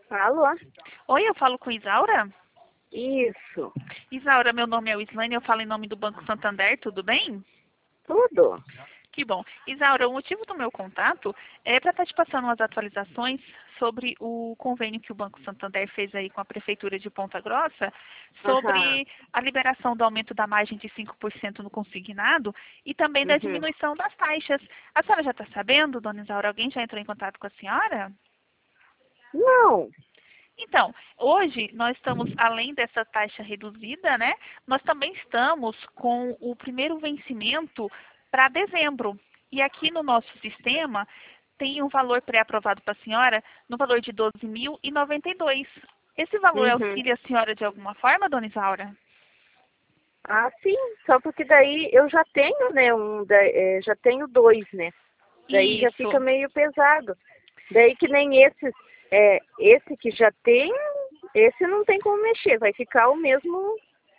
Alô? Oi, eu falo com Isaura? Isso. Isaura, meu nome é Wislane, eu falo em nome do Banco Santander, tudo bem? Tudo? Que bom. Isaura, o motivo do meu contato é para estar te passando umas atualizações sobre o convênio que o Banco Santander fez aí com a Prefeitura de Ponta Grossa Aham. sobre a liberação do aumento da margem de 5% no consignado e também da Uhum. diminuição das taxas. A senhora já está sabendo, dona Isaura? Alguém já entrou em contato com a senhora? Não. Então, hoje nós estamos, além dessa taxa reduzida, né? Nós também estamos com o primeiro vencimento para dezembro. E aqui no nosso sistema tem um valor pré-aprovado para a senhora no valor de 12.092. Esse valor Uhum. auxilia a senhora de alguma forma, dona Isaura? Ah, sim. Só porque daí eu já tenho, né, já tenho dois, né? Daí já fica Isso. meio pesado. Daí que nem esse que já tem, esse não tem como mexer, vai ficar o mesmo.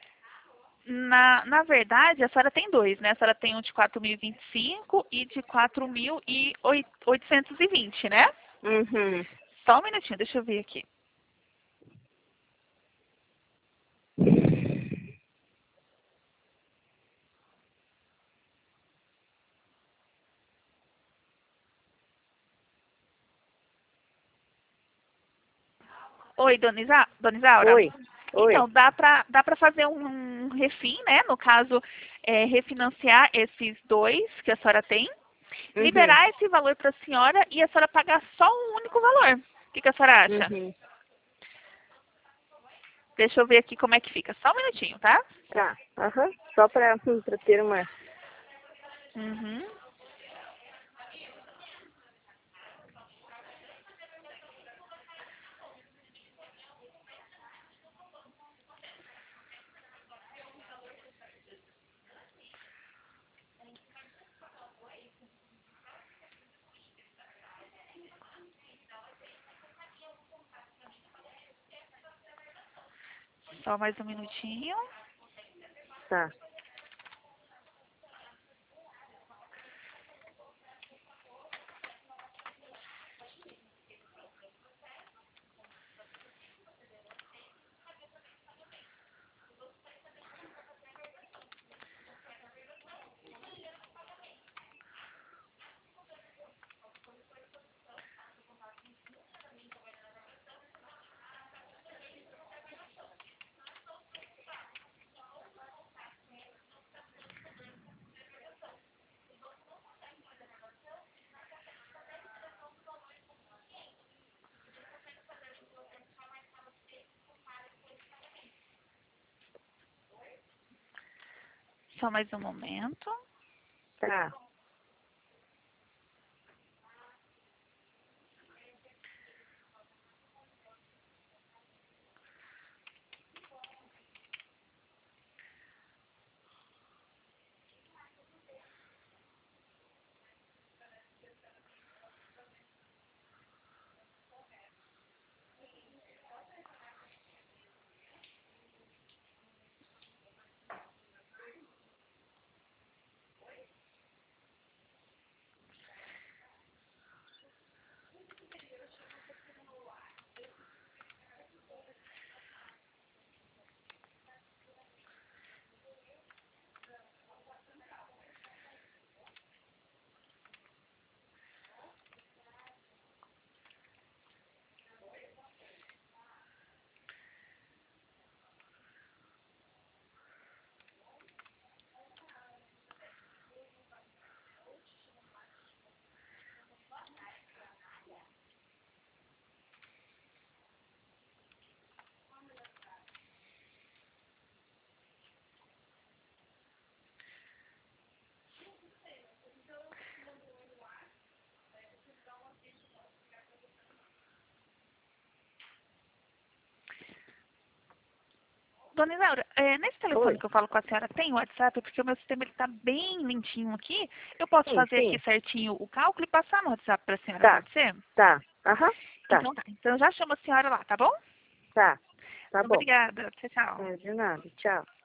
Na verdade, a senhora tem dois, né? A senhora tem um de 4.025 e de 4.820, né? Uhum. Só um minutinho, deixa eu ver aqui. Oi, dona Isaura. Oi. Oi. Então, dá pra fazer um refim, né? No caso, refinanciar esses dois que a senhora tem, Uhum. liberar esse valor para a senhora e a senhora pagar só um único valor. O que a senhora acha? Uhum. Deixa eu ver aqui como é que fica. Só um minutinho, tá? Tá. Aham. Só para ter uma. Uhum. Só mais um minutinho. Tá. Só mais um momento. Tá. Dona Isaura, nesse telefone Oi. que eu falo com a senhora, tem WhatsApp? Porque o meu sistema está bem lentinho aqui. Eu posso Sim, fazer aqui sim. certinho o cálculo e passar no WhatsApp para a senhora, Tá. pode ser? Tá. Aham. Tá. Então tá. Então eu já chamo a senhora lá, tá bom? Tá. Tá bom. Obrigada. Tchau, tchau. É, de nada. Tchau.